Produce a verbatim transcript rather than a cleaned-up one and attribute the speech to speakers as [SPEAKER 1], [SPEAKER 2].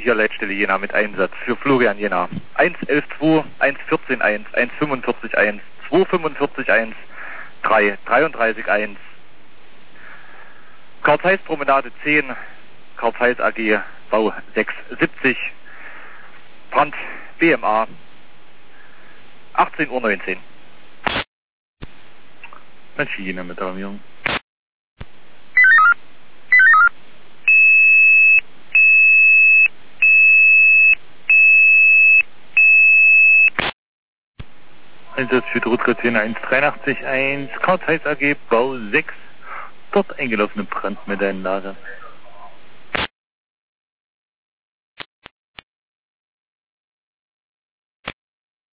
[SPEAKER 1] hier Leitstelle Jena mit Einsatz für Florian Jena. eins elf zwei, eins vierzehn eins, eins fünfundvierzig eins, zwei fünfundvierzig eins, drei dreiunddreißig eins. Karl Zeiss Promenade zehn, Karl Zeiss A G, Bau sechs siebzig, Brand B M A, achtzehn Uhr neunzehn.
[SPEAKER 2] Mensch, Jena mit Alarmierung. Einsatz für Rotgratien eins dreiundachtzig eins, Karl Zeiss A G, Bau sechs, dort eingelaufene Brand mit einem Lager.